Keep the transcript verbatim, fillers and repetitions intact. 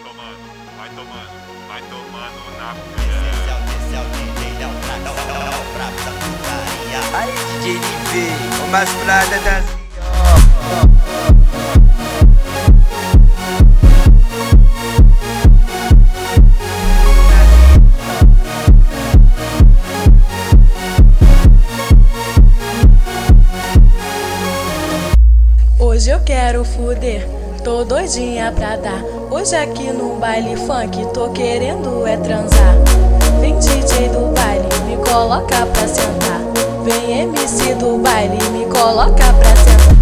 tomando, vai tomando, vai tomando na Aí, D J Live, umas pradas da Hoje eu quero fuder, tô doidinha pra dar. Hoje aqui no baile funk, tô querendo é transar. Vem D J do baile, me coloca pra sentar. Vem M C do baile, me coloca pra sentar.